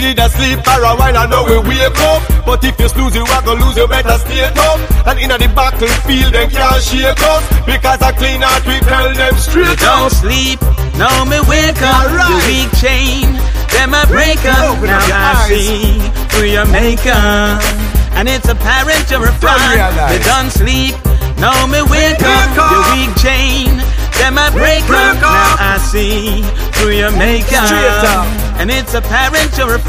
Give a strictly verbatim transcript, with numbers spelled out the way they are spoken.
need a sleep for a while, I know we wake up. But if you snooze, you are gonna lose, you better stay up. And in the battlefield, they can't shake us. Because I clean out, we tell them straight up. Don't sleep, now me wake up. Right. The weak chain, them a break up. Open now I see who you make up. And it's apparent you're a fraud. They don't sleep, now me wake up. The weak chain, them a break up. Now I see who you make up. And it's apparent you're a